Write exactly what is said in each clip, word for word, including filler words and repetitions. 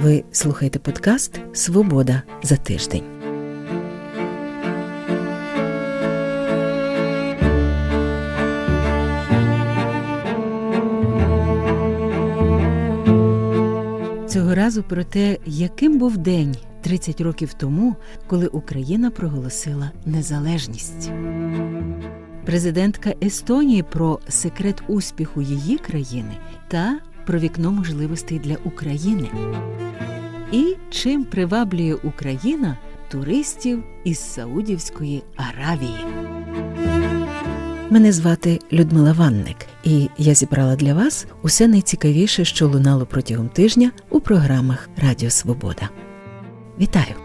Ви слухаєте подкаст «Свобода за тиждень». Цього разу про те, яким був день тридцять років тому, коли Україна проголосила незалежність. Президентка Естонії про секрет успіху її країни та про вікно можливостей для України. І чим приваблює Україна туристів із Саудівської Аравії. Мене звати Людмила Ванник, і я зібрала для вас усе найцікавіше, що лунало протягом тижня у програмах Радіо Свобода. Вітаю!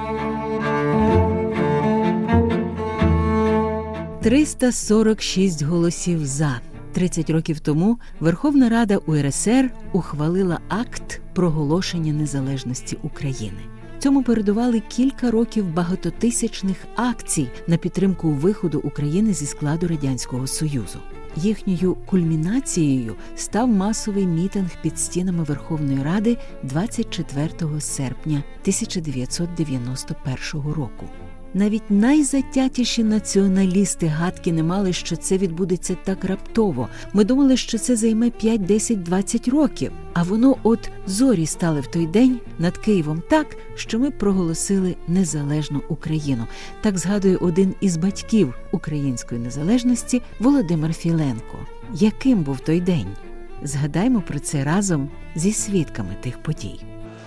триста сорок шість голосів «за». тридцять років тому Верховна Рада У Ер Ес Ер ухвалила акт проголошення незалежності України. Цьому передували кілька років багатотисячних акцій на підтримку виходу України зі складу Радянського Союзу. Їхньою кульмінацією став масовий мітинг під стінами Верховної Ради двадцять четвертого серпня тисяча дев'ятсот дев'яносто першого року. Навіть найзатятіші націоналісти гадки не мали, що це відбудеться так раптово. Ми думали, що це займе п'ять, десять, двадцять років. А воно от зорі стали в той день над Києвом так, що ми проголосили незалежну Україну. Так згадує один із батьків української незалежності Володимир Філенко. Яким був той день? Згадаймо про це разом зі свідками тих подій.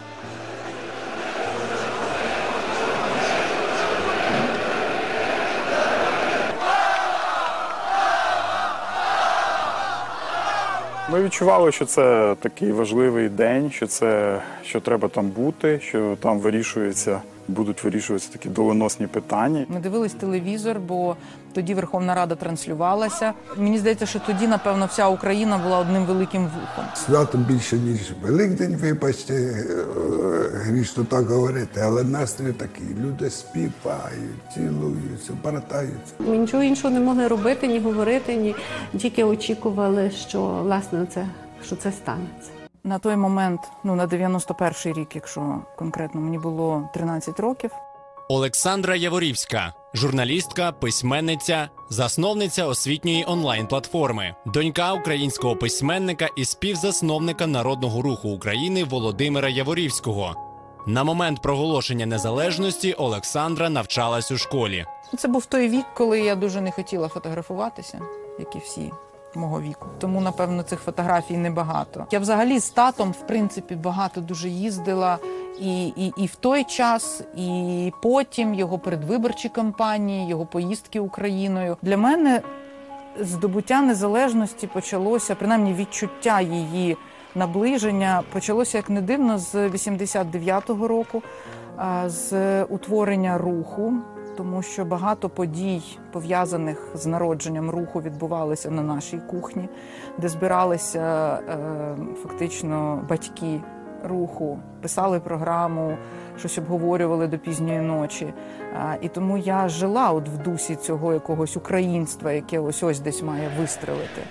Ми відчували, що це такий важливий день, що це, що треба там бути, що там вирішується, будуть вирішуватися такі доленосні питання. Ми дивились телевізор, бо тоді Верховна Рада транслювалася. Мені здається, що тоді, напевно, вся Україна була одним великим вухом. Свято більше, ніж Великдень, вибачте, грішно так говорити, але настрій такий. Люди співають, цілуються, братаються. Ми нічого іншого не могли робити, ні говорити, ні тільки очікували, що, власне, це, що це станеться. На той момент, ну, на дев'яносто перший рік, якщо конкретно, мені було тринадцять років. Олександра Яворівська – журналістка, письменниця, засновниця освітньої онлайн-платформи, донька українського письменника і співзасновника Народного руху України Володимира Яворівського. На момент проголошення незалежності Олександра навчалась у школі. Це був той вік, коли я дуже не хотіла фотографуватися, як і всі мого віку. Тому, напевно, цих фотографій небагато. Я взагалі з татом, в принципі, багато дуже їздила і, і, і в той час, і потім його передвиборчі кампанії, його поїздки Україною. Для мене здобуття незалежності почалося, принаймні відчуття її наближення, почалося, як не дивно, з вісімдесят дев'ятого року, з утворення руху. Тому що багато подій, пов'язаних з народженням руху, відбувалися на нашій кухні, де збиралися е, фактично батьки руху, писали програму, щось обговорювали до пізньої ночі. Е, і тому я жила от в дусі цього якогось українства, яке ось-ось десь має вистрелити.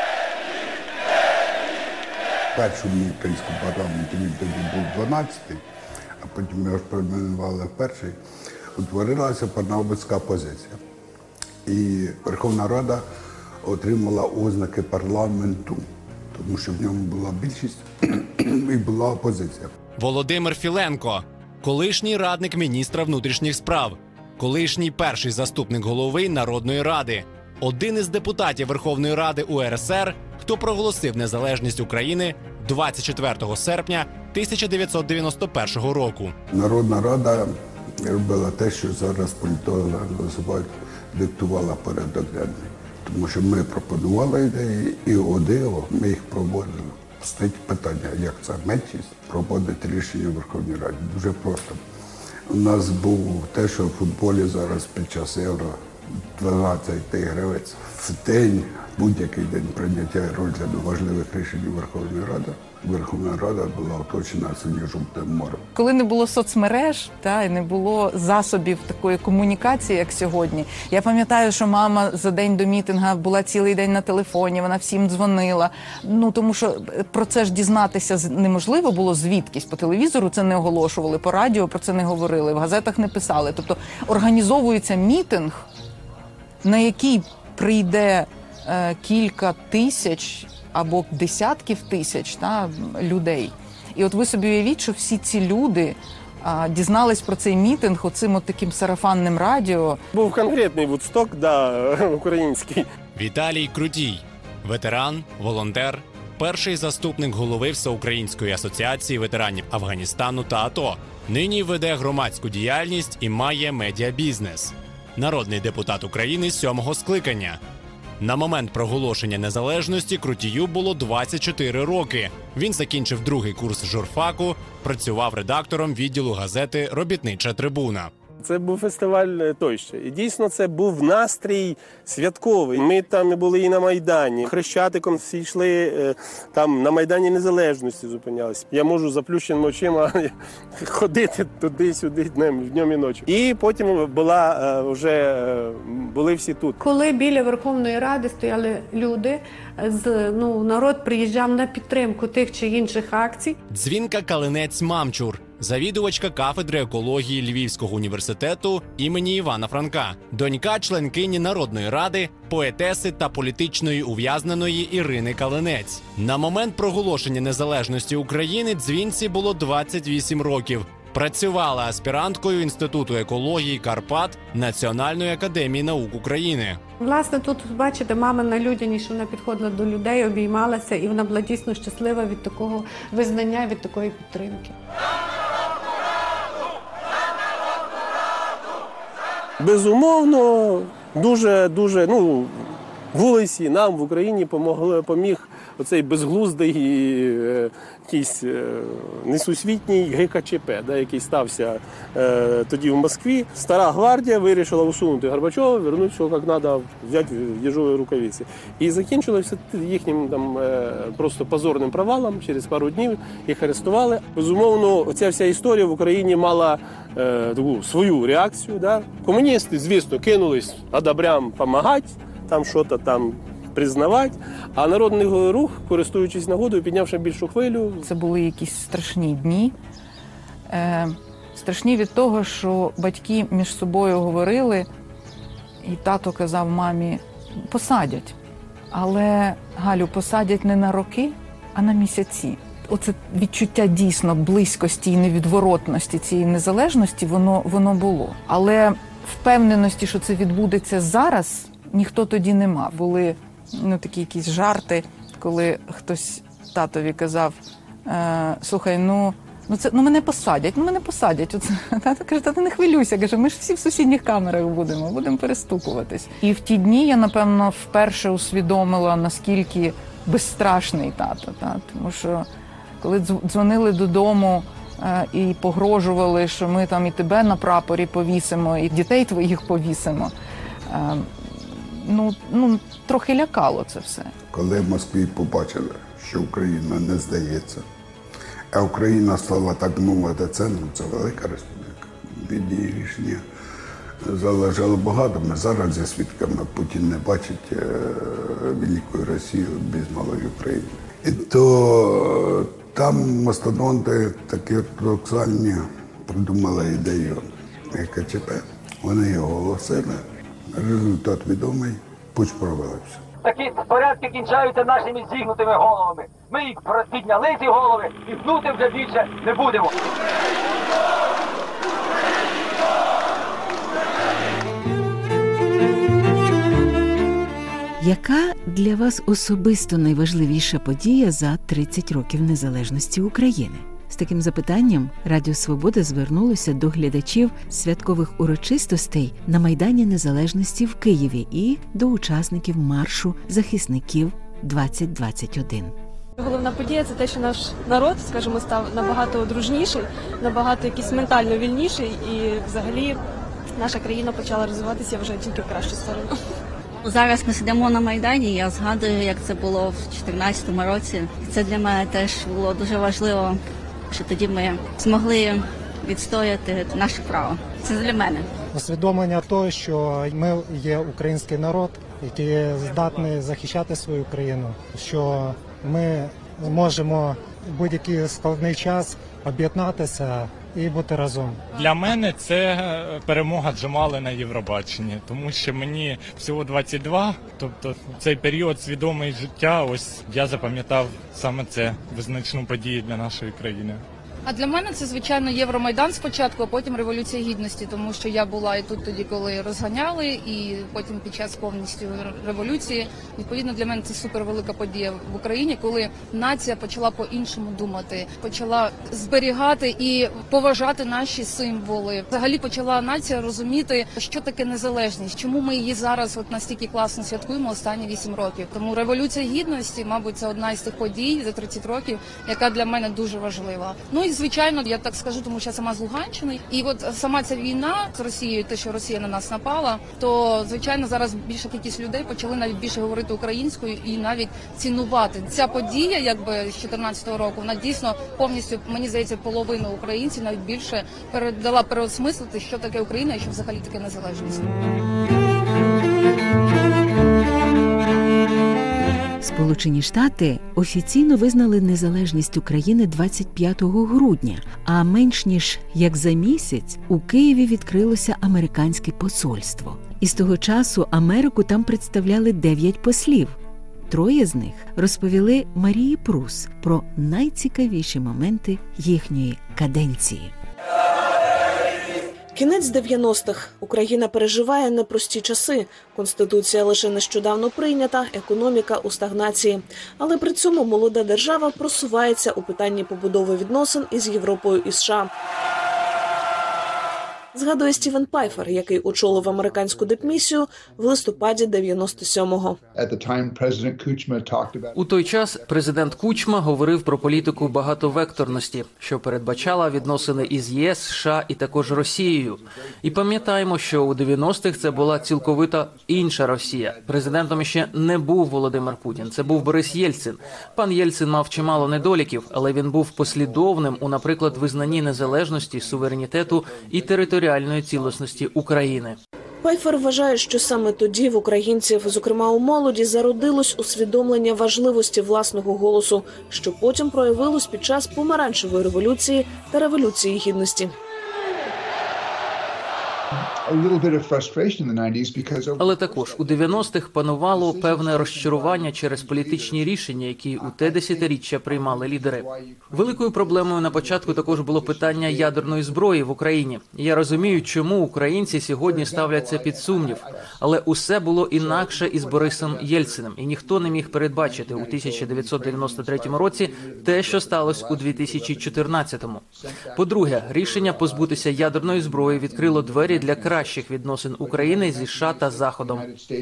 Першому українському парламенті він тоді був дванадцятий, а потім його ж перейменували в перший. Утворилася парламентська позиція. І Верховна Рада отримала ознаки парламенту, тому що в ньому була більшість і була опозиція. Володимир Філенко – колишній радник міністра внутрішніх справ, колишній перший заступник голови Народної Ради, один із депутатів Верховної Ради У Ер Ес Ер, хто проголосив незалежність України двадцять четвертого серпня тисяча дев'ятсот дев'яносто першого року. Народна Рада робила те, що зараз політологи називають, диктувала порядок денний. Тому що ми пропонували ідеї і ОДИО, ми їх проводили. Стоїть питання, як це меншість проводить рішення в Верховній Раді. Дуже просто. У нас був те, що в футболі зараз під час Євро дванадцять гривець в день, будь-який день прийняття і розгляду важливих рішень Верховної Ради. Верховна Рада була оточена синьо-жовтим морем. Коли не було соцмереж, та, і не було засобів такої комунікації, як сьогодні. Я пам'ятаю, що мама за день до мітинга була цілий день на телефоні, вона всім дзвонила. Ну, тому що про це ж дізнатися неможливо було звідкись. По телевізору це не оголошували, по радіо про це не говорили, в газетах не писали. Тобто організовується мітинг, на який прийде е, кілька тисяч або десятків тисяч та, людей. І от ви собі уявіть, що всі ці люди а, дізнались про цей мітинг оцим от таким сарафанним радіо. Був конкретний Вудсток, да, український. Віталій Крутій – ветеран, волонтер, перший заступник голови Всеукраїнської асоціації ветеранів Афганістану та АТО. Нині веде громадську діяльність і має медіабізнес. Народний депутат України сьомого скликання. На момент проголошення незалежності Крутію було двадцять чотири роки. Він закінчив другий курс журфаку, працював редактором відділу газети «Робітнича трибуна». Це був фестиваль той ще. І дійсно це був настрій святковий. Ми там були і на Майдані. Хрещатиком всі йшли, там на Майдані Незалежності зупинялися. Я можу заплющеними очима ходити туди-сюди днем, днем і ночі. І потім була вже, були всі тут. Коли біля Верховної Ради стояли люди, з, ну, народ приїжджав на підтримку тих чи інших акцій. Дзвінка Калинець-Мамчур – завідувачка кафедри екології Львівського університету імені Івана Франка, донька членкині Народної ради, поетеси та політичної ув'язненої Ірини Калинець. На момент проголошення незалежності України Дзвінці було двадцять вісім років. Працювала аспіранткою Інституту екології Карпат Національної академії наук України. Власне, тут, бачите, мамина людяність, вона підходила до людей, обіймалася, і вона була дійсно щаслива від такого визнання, від такої підтримки. Безумовно, дуже-дуже, ну, вулиці нам в Україні помогли, поміг оцей безглуздий е, якийсь е, несусвітній ге ка че пе, да, який стався е, тоді в Москві. Стара гвардія вирішила усунути Горбачова, вернути все як треба, взяти в єжові рукавиці. І закінчилося їхнім там, е, просто позорним провалом. Через пару днів їх арестували. Безумовно, ця вся історія в Україні мала е, таку свою реакцію. Да. Комуністи, звісно, кинулись одобрям допомагати, там щось там признавати, а народний рух, користуючись нагодою, піднявши більшу хвилю. Це були якісь страшні дні. Е, страшні від того, що батьки між собою говорили, і тато казав мамі, посадять. Але, Галю, посадять не на роки, а на місяці. Оце відчуття дійсно близькості і невідворотності цієї незалежності, воно, воно було. Але впевненості, що це відбудеться зараз, ніхто тоді не мав. Були ну, такі якісь жарти, коли хтось татові казав, е, слухай, ну, ну, це, ну мене посадять, ну мене посадять. Оце, тато каже, та ти не хвилюйся, каже, ми ж всі в сусідніх камерах будемо, будемо перестукуватись. І в ті дні я, напевно, вперше усвідомила, наскільки безстрашний тато. Та? Тому що коли дзвонили додому е, і погрожували, що ми там і тебе на прапорі повісимо, і дітей твоїх повісимо, е, Ну, ну, трохи лякало це все. Коли в Москві побачили, що Україна не здається, а Україна стала, так мовити, центром, це велика республіка. Від її рішення залежало багато. Ми зараз зі свідками, Путін не бачить е- великої Росії без малої України. І то там мастодонти такі ортодоксальні придумали ідею ге ка че пе. Вони його оголосили. Результат відомий, путч провалився. Такі порядки кінчаються нашими зігнутими головами. Ми їх підняли, ці голови, і гнути вже більше не будемо. Яка для вас особисто найважливіша подія за тридцять років незалежності України? З таким запитанням Радіо Свобода звернулося до глядачів святкових урочистостей на Майдані Незалежності в Києві і до учасників маршу захисників двадцять двадцять один. Головна подія – це те, що наш народ, скажімо, став набагато дружніший, набагато якийсь ментально вільніший і взагалі наша країна почала розвиватися вже тільки в кращу сторону. Зараз ми сидимо на Майдані, я згадую, як це було в дві тисячі чотирнадцятому році. Це для мене теж було дуже важливо, що тоді ми змогли відстояти наше право. Це для мене. Усвідомлення того, що ми є український народ, який здатний захищати свою країну, що ми можемо в будь-який складний час об'єднатися і бути разом. Для мене це перемога Джамали на Євробаченні, тому що мені всього двадцять два, тобто цей період свідомий життя, ось я запам'ятав саме це визначну подію для нашої країни. А для мене це, звичайно, Євромайдан спочатку, а потім Революція Гідності, тому що я була і тут тоді, коли розганяли, і потім під час повністю революції. Відповідно, для мене це супервелика подія в Україні, коли нація почала по-іншому думати, почала зберігати і поважати наші символи. Взагалі почала нація розуміти, що таке незалежність, чому ми її зараз от настільки класно святкуємо останні вісім років. Тому Революція Гідності, мабуть, це одна із тих подій за тридцять років, яка для мене дуже важлива. Ну і звичайно, я так скажу, тому що я сама з Луганщини. І от сама ця війна з Росією, те, що Росія на нас напала, то, звичайно, зараз більша кількість людей почали навіть більше говорити українською і навіть цінувати. Ця подія, якби з чотирнадцятого року, вона дійсно повністю, мені здається, половину українців навіть більше передала переосмислити, що таке Україна і що взагалі таке незалежність. Сполучені Штати офіційно визнали незалежність України двадцять п'ятого грудня, а менш ніж як за місяць у Києві відкрилося американське посольство. І з того часу Америку там представляли дев'ять послів. Троє з них розповіли Марії Прус про найцікавіші моменти їхньої каденції. Кінець дев'яностих. Україна переживає непрості часи. Конституція лише нещодавно прийнята, економіка у стагнації. Але при цьому молода держава просувається у питанні побудови відносин із Європою і США. Згадує Стівен Пайфер, який очолив американську дипмісію в листопаді дев'яносто сьомого. У той час президент Кучма говорив про політику багатовекторності, що передбачала відносини із ЄС, США і також Росією. І пам'ятаємо, що у дев'яностих це була цілковито інша Росія. Президентом ще не був Володимир Путін, це був Борис Єльцин. Пан Єльцин мав чимало недоліків, але він був послідовним у, наприклад, визнанні незалежності, суверенітету і територіальної територіальної цілісності України. Пайфер вважає, що саме тоді в українців, зокрема у молоді, зародилось усвідомлення важливості власного голосу, що потім проявилось під час помаранчевої революції та революції гідності. Але також у дев'яностих панувало певне розчарування через політичні рішення, які у те десятиріччя приймали лідери. Великою проблемою на початку також було питання ядерної зброї в Україні. Я розумію, чому українці сьогодні ставлять це під сумнів. Але усе було інакше із Борисом Єльциним, і ніхто не міг передбачити у тисяча дев'ятсот дев'яносто третьому році те, що сталося у дві тисячі чотирнадцятому. По-друге, рішення позбутися ядерної зброї відкрило двері для кращих відносин України зі США та Заходом.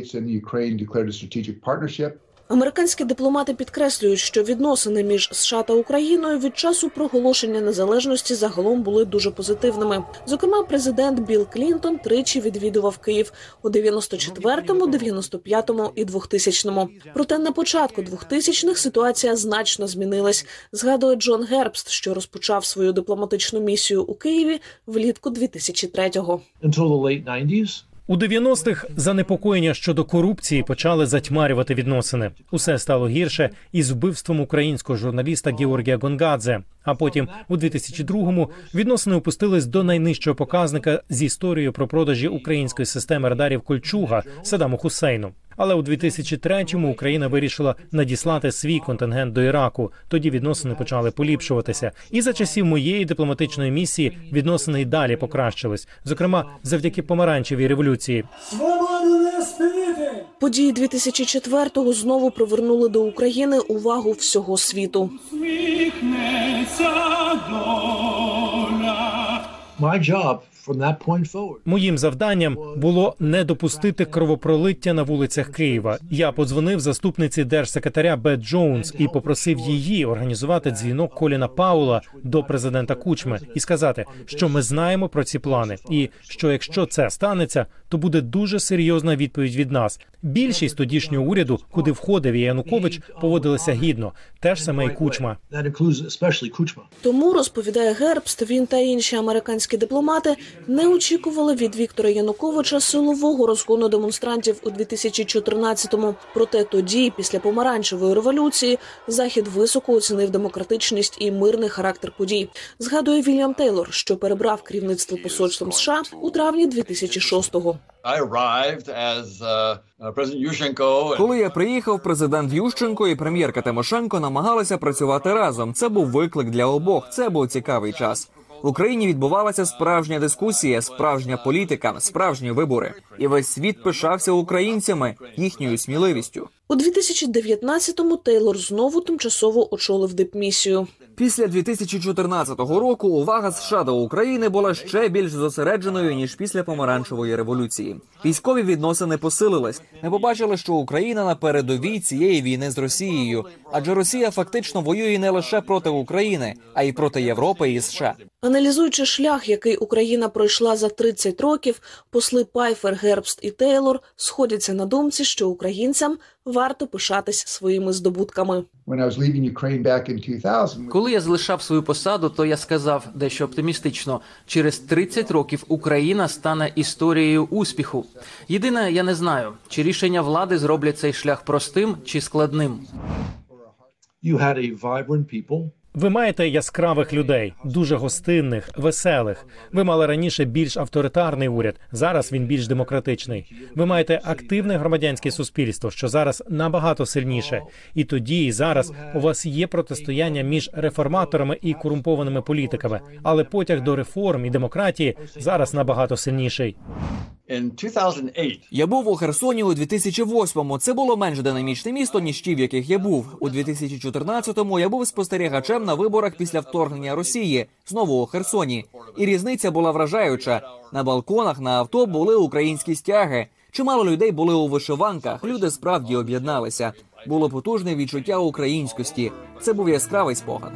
Американські дипломати підкреслюють, що відносини між США та Україною від часу проголошення незалежності загалом були дуже позитивними. Зокрема, президент Білл Клінтон тричі відвідував Київ у дев'яносто четвертому, дев'яносто п'ятому і двохтисячному. Проте на початку двохтисячних ситуація значно змінилась, згадує Джон Гербст, що розпочав свою дипломатичну місію у Києві влітку дві тисячі третього. У дев'яностих занепокоєння щодо корупції почали затьмарювати відносини. Усе стало гірше із вбивством українського журналіста Георгія Гонгадзе. А потім, у дві тисячі другому, відносини опустились до найнижчого показника з історією про продажі української системи радарів «Кольчуга» Саддаму Хусейну. Але у дві тисячі третьому Україна вирішила надіслати свій контингент до Іраку. Тоді відносини почали поліпшуватися. І за часів моєї дипломатичної місії відносини й далі покращились. Зокрема, завдяки помаранчевій революції. Події дві тисячі четвертого знову привернули до України увагу всього світу. Моїм завданням було не допустити кровопролиття на вулицях Києва. Я подзвонив заступниці держсекретаря Бет Джонс і попросив її організувати дзвінок Коліна Паула до президента Кучми і сказати, що ми знаємо про ці плани і що якщо це станеться, то буде дуже серйозна відповідь від нас. Більшість тодішнього уряду, куди входив і Янукович, поводилися гідно. Те ж саме і Кучма. Тому, розповідає Гербст, він та інші американські дипломати не очікували від Віктора Януковича силового розгону демонстрантів у дві тисячі чотирнадцятому. Проте тоді, після помаранчевої революції, Захід високо оцінив демократичність і мирний характер подій. Згадує Вільям Тейлор, що перебрав керівництво посольством США у травні дві тисячі шостого. Коли я приїхав, президент Ющенко і прем'єрка Тимошенко намагалися працювати разом. Це був виклик для обох, це був цікавий час. В Україні відбувалася справжня дискусія, справжня політика, справжні вибори. І весь світ пишався українцями, їхньою сміливістю. У дві тисячі дев'ятнадцятому Тейлор знову тимчасово очолив дипмісію. Після дві тисячі чотирнадцятого року увага США до України була ще більш зосередженою, ніж після помаранчевої революції. Військові відносини посилились. Ми побачили, що Україна на передовій цієї війни з Росією. Адже Росія фактично воює не лише проти України, а й проти Європи і США. Аналізуючи шлях, який Україна пройшла за тридцять років, посли Пайфер, Гербст і Тейлор сходяться на думці, що українцям варто пишатись своїми здобутками. Коли я залишав свою посаду, то я сказав дещо оптимістично. Через тридцять років Україна стане історією успіху. Єдине, я не знаю, чи рішення влади зроблять цей шлях простим чи складним. Ви маєте яскравих людей, дуже гостинних, веселих. Ви мали раніше більш авторитарний уряд, зараз він більш демократичний. Ви маєте активне громадянське суспільство, що зараз набагато сильніше. І тоді, і зараз у вас є протистояння між реформаторами і корумпованими політиками. Але потяг до реформ і демократії зараз набагато сильніший. Я був у Херсоні у дві тисячі восьмому. Це було менш динамічне місто, ніж ті, в яких я був. У дві тисячі чотирнадцятому я був спостерігачем на виборах після вторгнення Росії, знову у Херсоні. І різниця була вражаюча. На балконах, на авто були українські стяги. Чимало людей були у вишиванках, люди справді об'єдналися. Було потужне відчуття українськості. Це був яскравий спогад.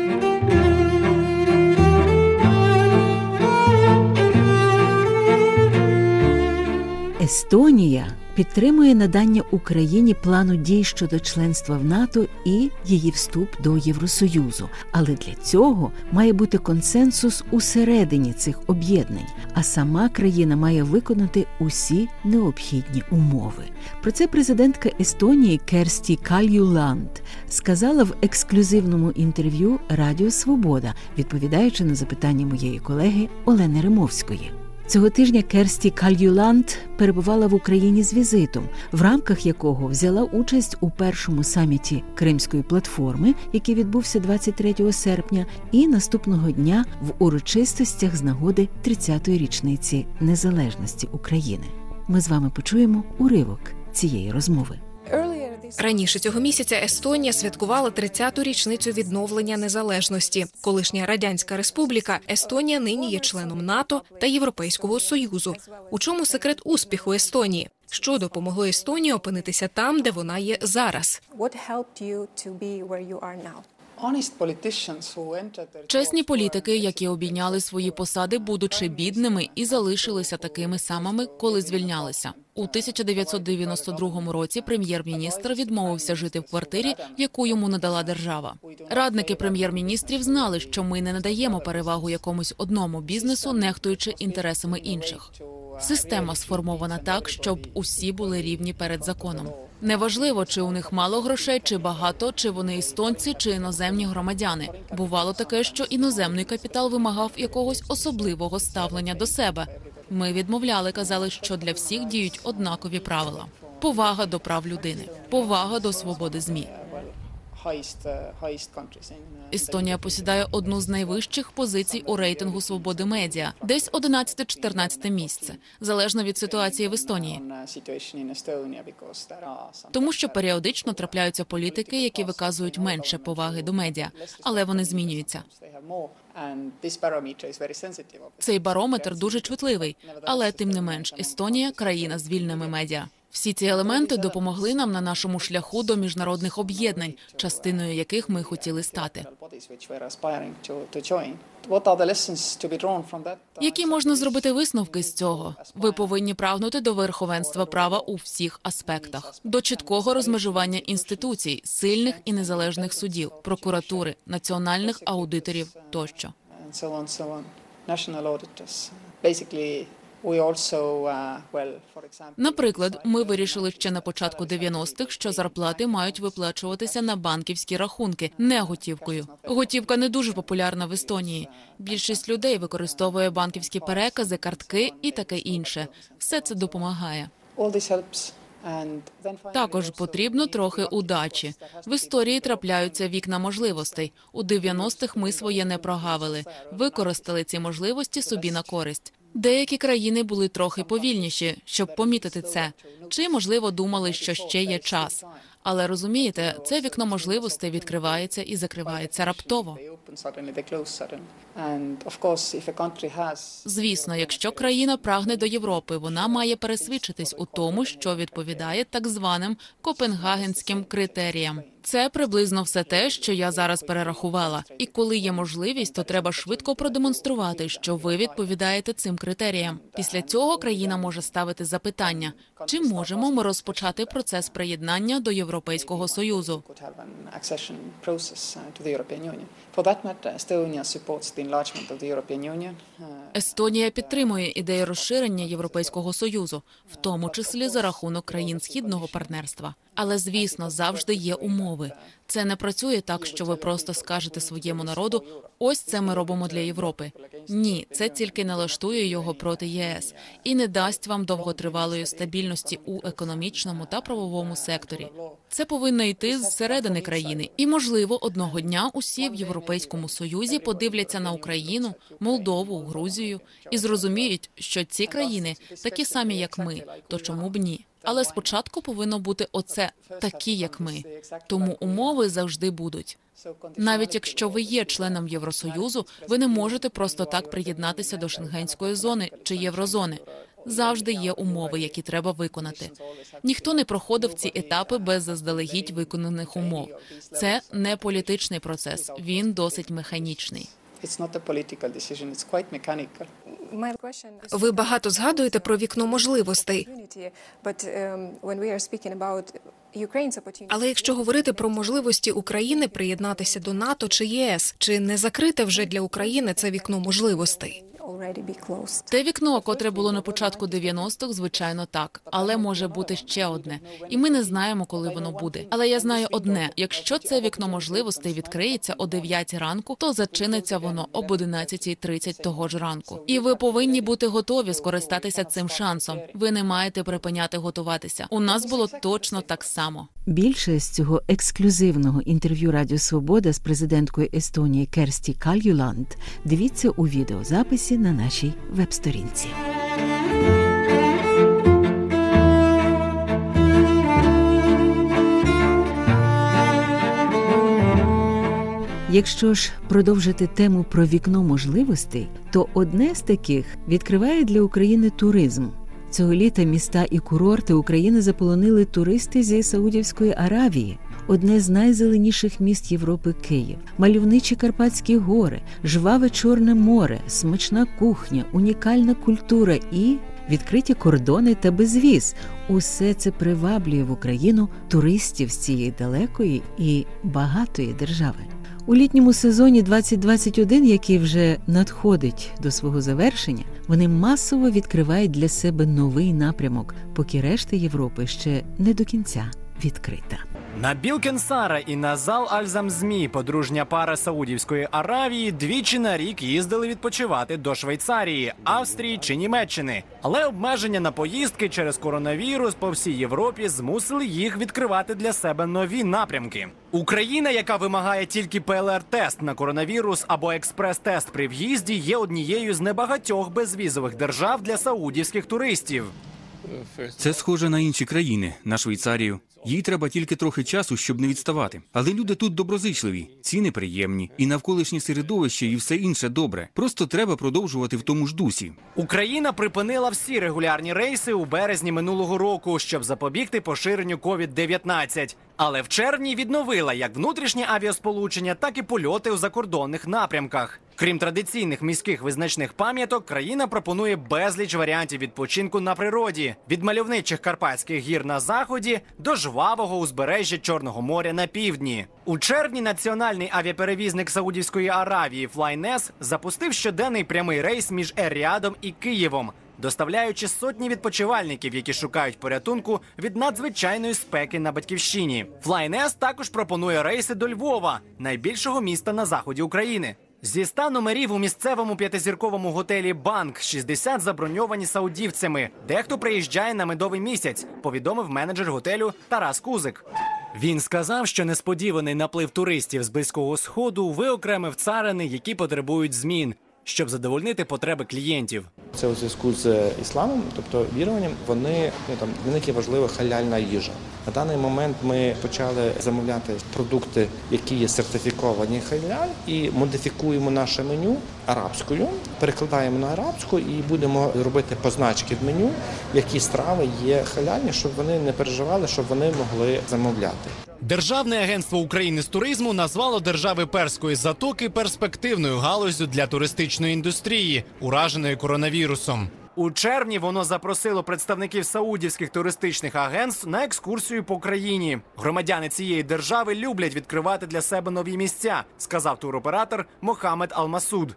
Естонія підтримує надання Україні плану дій щодо членства в НАТО і її вступ до Євросоюзу. Але для цього має бути консенсус усередині цих об'єднань, а сама країна має виконати усі необхідні умови. Про це президентка Естонії Керсті Кальюланд сказала в ексклюзивному інтерв'ю Радіо Свобода, відповідаючи на запитання моєї колеги Олени Римовської. Цього тижня Керсті Кальюланд перебувала в Україні з візитом, в рамках якого взяла участь у першому саміті Кримської платформи, який відбувся двадцять третього серпня, і наступного дня в урочистостях з нагоди тридцятої річниці незалежності України. Ми з вами почуємо уривок цієї розмови. Раніше цього місяця Естонія святкувала тридцяту річницю відновлення незалежності. Колишня Радянська Республіка, Естонія нині є членом НАТО та Європейського Союзу. У чому секрет успіху Естонії? Що допомогло Естонії опинитися там, де вона є зараз? Чесні політики, які обійняли свої посади, будучи бідними, і залишилися такими самими, коли звільнялися. У тисяча дев'ятсот дев'яносто другому році прем'єр-міністр відмовився жити в квартирі, яку йому надала держава. Радники прем'єр-міністрів знали, що ми не надаємо перевагу якомусь одному бізнесу, нехтуючи інтересами інших. Система сформована так, щоб усі були рівні перед законом. Неважливо, чи у них мало грошей, чи багато, чи вони естонці, чи іноземні громадяни. Бувало таке, що іноземний капітал вимагав якогось особливого ставлення до себе. Ми відмовляли, казали, що для всіх діють однакові правила. Повага до прав людини, повага до свободи ЗМІ. Естонія посідає одну з найвищих позицій у рейтингу свободи медіа, десь одинадцяте-чотирнадцяте місце, залежно від ситуації в Естонії. Тому що періодично трапляються політики, які виказують менше поваги до медіа, але вони змінюються. Цей барометр дуже чутливий, але тим не менш Естонія – країна з вільними медіа. Всі ці елементи допомогли нам на нашому шляху до міжнародних об'єднань, частиною яких ми хотіли стати. Які можна зробити висновки з цього? Ви повинні прагнути до верховенства права у всіх аспектах, до чіткого розмежування інституцій, сильних і незалежних судів, прокуратури, національних аудиторів тощо. Наприклад, ми вирішили ще на початку дев'яностих, що зарплати мають виплачуватися на банківські рахунки, не готівкою. Готівка не дуже популярна в Естонії. Більшість людей використовує банківські перекази, картки і таке інше. Все це допомагає. Також потрібно трохи удачі. В історії трапляються вікна можливостей. У дев'яностих ми своє не прогавили, використали ці можливості собі на користь. Деякі країни були трохи повільніші, щоб помітити це. Чи, можливо, думали, що ще є час. Але, розумієте, це вікно можливостей відкривається і закривається раптово. Звісно, якщо країна прагне до Європи, вона має пересвідчитись у тому, що відповідає так званим копенгагенським критеріям. Це приблизно все те, що я зараз перерахувала. І коли є можливість, то треба швидко продемонструвати, що ви відповідаєте цим критеріям. Після цього країна може ставити запитання, чи можемо ми розпочати процес приєднання до Європейського Союзу. Естонія підтримує ідею розширення Європейського Союзу, в тому числі за рахунок країн Східного партнерства. Але, звісно, завжди є умови. Це не працює так, що ви просто скажете своєму народу «ось це ми робимо для Європи». Ні, це тільки налаштує його проти ЄС і не дасть вам довготривалої стабільності у економічному та правовому секторі. Це повинно йти зсередини країни. І, можливо, одного дня усі в Європейському Союзі подивляться на Україну, Молдову, Грузію і зрозуміють, що ці країни такі самі, як ми, то чому б ні? Але спочатку повинно бути оце «такі, як ми». Тому умови завжди будуть. Навіть якщо ви є членом Євросоюзу, ви не можете просто так приєднатися до Шенгенської зони чи Єврозони. Завжди є умови, які треба виконати. Ніхто не проходив ці етапи без заздалегідь виконаних умов. Це не політичний процес, він досить механічний. Ви багато згадуєте про вікно можливостей. Але якщо говорити про можливості України приєднатися до НАТО чи ЄС, чи не закрите вже для України це вікно можливостей? Те вікно, котре було на початку дев'яностих, звичайно, так. Але може бути ще одне. І ми не знаємо, коли воно буде. Але я знаю одне. Якщо це вікно можливостей відкриється о дев'ятій ранку, то зачиниться воно об одинадцятій тридцять того ж ранку. І ви повинні бути готові скористатися цим шансом. Ви не маєте припиняти готуватися. У нас було точно так само. Більше з цього ексклюзивного інтерв'ю Радіо Свобода з президенткою Естонії Керсті Кальюланд дивіться у відеозаписі на нашій веб-сторінці. Якщо ж продовжити тему про вікно можливостей, то одне з таких відкриває для України туризм. Цього літа міста і курорти України заполонили туристи зі Саудівської Аравії. Одне з найзеленіших міст Європи – Київ. Мальовничі Карпатські гори, жваве Чорне море, смачна кухня, унікальна культура і відкриті кордони та безвіз. Усе це приваблює в Україну туристів з цієї далекої і багатої держави. У літньому сезоні двадцять двадцять один, який вже надходить до свого завершення, вони масово відкривають для себе новий напрямок, поки решта Європи ще не до кінця відкрита. Набіл Кенсара і Назал Аль-Замзмі, подружня пара Саудівської Аравії, двічі на рік їздили відпочивати до Швейцарії, Австрії чи Німеччини. Але обмеження на поїздки через коронавірус по всій Європі змусили їх відкривати для себе нові напрямки. Україна, яка вимагає тільки пе ел ар-тест на коронавірус або експрес-тест при в'їзді, є однією з небагатьох безвізових держав для саудівських туристів. Це схоже на інші країни, на Швейцарію. Їй треба тільки трохи часу, щоб не відставати. Але люди тут доброзичливі, ціни приємні, і навколишнє середовище, і все інше добре. Просто треба продовжувати в тому ж дусі. Україна припинила всі регулярні рейси у березні минулого року, щоб запобігти поширенню ковід дев'ятнадцять. Але в червні відновила як внутрішнє авіасполучення, так і польоти у закордонних напрямках. Крім традиційних міських визначних пам'яток, країна пропонує безліч варіантів відпочинку на природі. Від мальовничих Карпатських гір на заході до жвавого узбережжя Чорного моря на півдні. У червні національний авіаперевізник Саудівської Аравії Flynas запустив щоденний прямий рейс між Ер-Ріадом і Києвом, доставляючи сотні відпочивальників, які шукають порятунку від надзвичайної спеки на Батьківщині. Flynas також пропонує рейси до Львова, найбільшого міста на заході України. Зі ста номерів у місцевому п'ятизірковому готелі «Банк» шістдесят заброньовані саудівцями. Дехто приїжджає на медовий місяць, повідомив менеджер готелю Тарас Кузик. Він сказав, що несподіваний наплив туристів з Близького Сходу виокремив царини, які потребують змін, щоб задовольнити потреби клієнтів. Це у зв'язку з ісламом, тобто віруванням, вони, ну, там, для них є важлива халяльна їжа. На даний момент ми почали замовляти продукти, які є сертифіковані халяль, і модифікуємо наше меню арабською, перекладаємо на арабську і будемо робити позначки в меню, які страви є халяльні, щоб вони не переживали, щоб вони могли замовляти. Державне агентство України з туризму назвало держави Перської затоки перспективною галуззю для туристичної індустрії, ураженої коронавірусом. У червні воно запросило представників саудівських туристичних агентств на екскурсію по країні. Громадяни цієї держави люблять відкривати для себе нові місця, сказав туроператор Мохамед Ал-Масуд.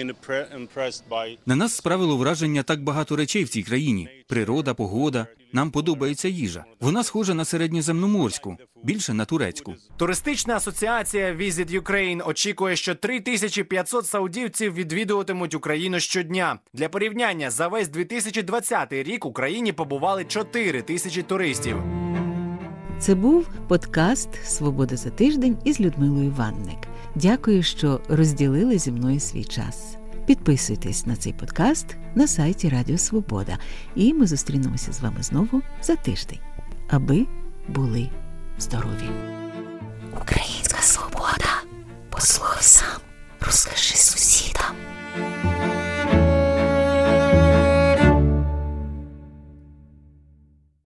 На нас справило враження так багато речей в цій країні. Природа, погода. Нам подобається їжа. Вона схожа на середньоземноморську, більше на турецьку. Туристична асоціація Visit Ukraine очікує, що три тисячі п'ятсот саудівців відвідуватимуть Україну щодня. Для порівняння, за весь дві тисячі двадцятий рік в Україні побували чотири тисячі туристів. Це був подкаст «Свобода за тиждень» із Людмилою Ванник. Дякую, що розділили зі мною свій час. Підписуйтесь на цей подкаст на сайті Радіо Свобода. І ми зустрінемося з вами знову за тиждень. Аби були здорові. Українська свобода. Послухай сам, розкажи сусідам.